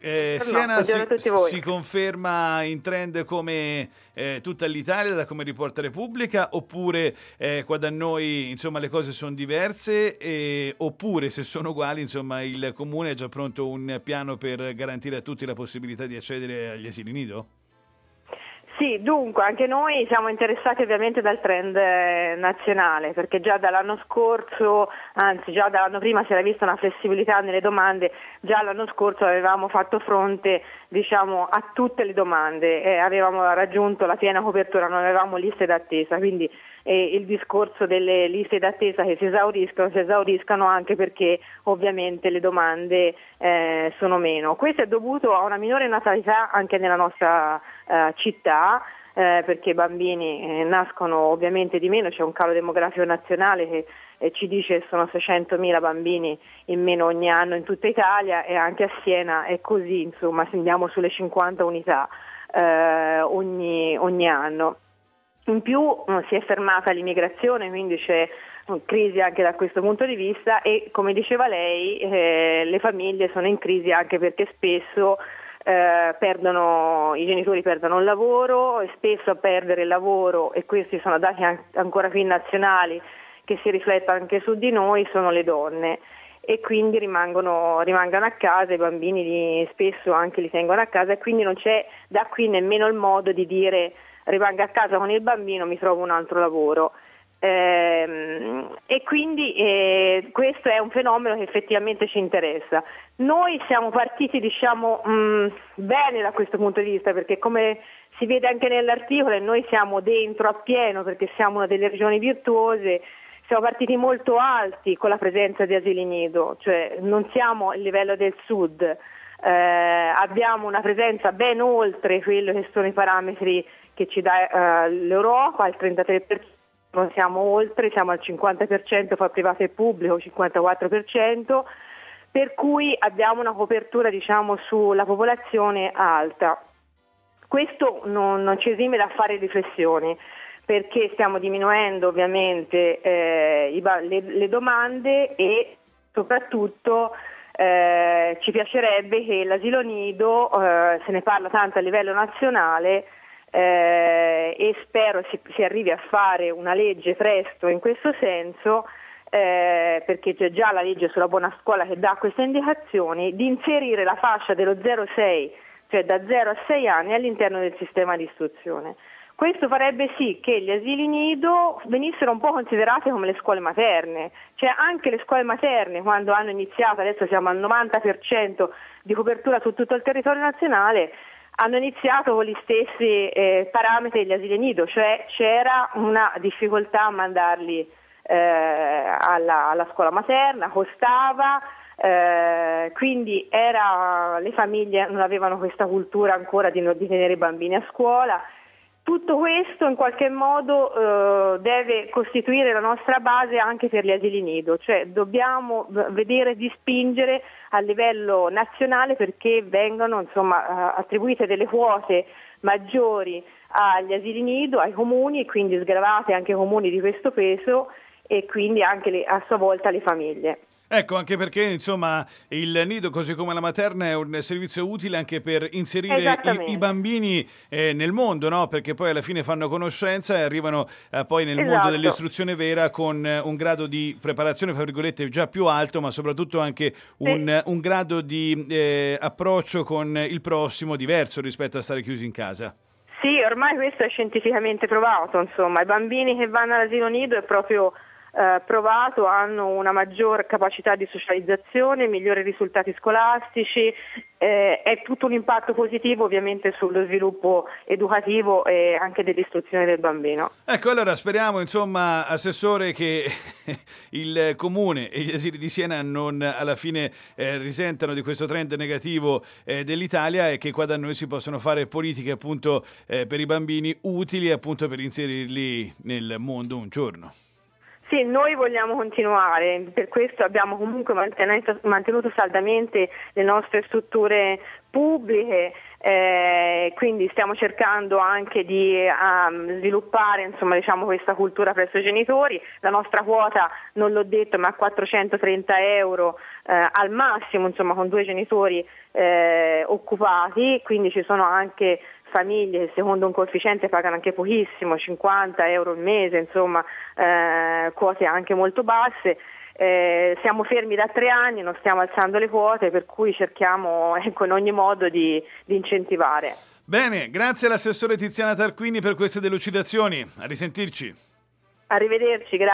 Siena Buongiorno a tutti voi. si conferma in trend come tutta l'Italia, da come riporta Repubblica, oppure qua da noi insomma le cose sono diverse, oppure se sono uguali insomma il Comune è già pronto un piano per garantire a tutti la possibilità di accedere agli asili nido? Sì, dunque anche noi siamo interessati ovviamente dal trend nazionale, perché già dall'anno scorso, anzi già dall'anno prima si era vista una flessibilità nelle domande, già l'anno scorso avevamo fatto fronte a tutte le domande, avevamo raggiunto la piena copertura, non avevamo liste d'attesa, quindi il discorso delle liste d'attesa che si esauriscano anche perché ovviamente le domande sono meno. Questo è dovuto a una minore natalità anche nella nostra città, perché i bambini nascono ovviamente di meno, c'è un calo demografico nazionale che ci dice che sono 600.000 bambini in meno ogni anno in tutta Italia, e anche a Siena è così, insomma andiamo sulle 50 unità ogni anno. In più si è fermata l'immigrazione, quindi c'è crisi anche da questo punto di vista, e come diceva lei le famiglie sono in crisi anche perché spesso i genitori perdono il lavoro, e spesso a perdere il lavoro, e questi sono dati ancora qui nazionali che si riflettono anche su di noi, sono le donne, e quindi rimangono a casa, i bambini spesso anche li tengono a casa, e quindi non c'è da qui nemmeno il modo di dire rimango a casa con il bambino, mi trovo un altro lavoro. E quindi questo è un fenomeno che effettivamente ci interessa. Noi siamo partiti bene da questo punto di vista, perché come si vede anche nell'articolo noi siamo dentro appieno perché siamo una delle regioni virtuose. Siamo partiti molto alti con la presenza di asili nido, cioè non siamo a livello del sud, abbiamo una presenza ben oltre quello che sono i parametri che ci dà l'Europa, il 33%, siamo oltre, siamo al 50% fra privato e pubblico, 54%, per cui abbiamo una copertura sulla popolazione alta. Questo non ci esime da fare riflessioni, perché stiamo diminuendo ovviamente le domande, e soprattutto ci piacerebbe che l'asilo nido, se ne parla tanto a livello nazionale, e spero si arrivi a fare una legge presto in questo senso, perché c'è già la legge sulla buona scuola che dà queste indicazioni, di inserire la fascia dello 0-6, cioè da 0 a 6 anni, all'interno del sistema di istruzione. Questo farebbe sì che gli asili nido venissero un po' considerati come le scuole materne, cioè anche le scuole materne quando hanno iniziato, adesso siamo al 90% di copertura su tutto il territorio nazionale, hanno iniziato con gli stessi parametri degli asili nido, cioè c'era una difficoltà a mandarli alla scuola materna, costava, quindi le famiglie non avevano questa cultura ancora di tenere i bambini a scuola. Tutto questo in qualche modo deve costituire la nostra base anche per gli asili nido, cioè dobbiamo vedere di spingere a livello nazionale perché vengano attribuite delle quote maggiori agli asili nido, ai comuni, e quindi sgravate anche i comuni di questo peso, e quindi anche a sua volta le famiglie. Ecco, anche perché il nido, così come la materna, è un servizio utile anche per inserire i bambini nel mondo, no? Perché poi alla fine fanno conoscenza e arrivano poi nel mondo dell'istruzione vera con un grado di preparazione, fra virgolette, già più alto, ma soprattutto anche un grado di approccio con il prossimo diverso rispetto a stare chiusi in casa. Sì, ormai questo è scientificamente provato, i bambini che vanno all'asilo nido è proprio provato, hanno una maggior capacità di socializzazione, migliori risultati scolastici, è tutto un impatto positivo ovviamente sullo sviluppo educativo e anche dell'istruzione del bambino. Ecco, allora speriamo Assessore, che il Comune e gli asili di Siena non alla fine risentano di questo trend negativo dell'Italia, e che qua da noi si possono fare politiche appunto per i bambini utili appunto per inserirli nel mondo un giorno. Sì, noi vogliamo continuare, per questo abbiamo comunque mantenuto saldamente le nostre strutture pubbliche, Quindi stiamo cercando anche di sviluppare questa cultura presso i genitori. La nostra quota, non l'ho detto, ma 430 euro al massimo, con 2 genitori occupati, quindi ci sono anche famiglie che secondo un coefficiente pagano anche pochissimo, 50 euro al mese, quote anche molto basse. Siamo fermi da 3 anni, non stiamo alzando le quote, per cui cerchiamo in ogni modo di incentivare. Bene, grazie all'assessore Tiziana Tarquini per queste delucidazioni. A risentirci. Arrivederci, grazie.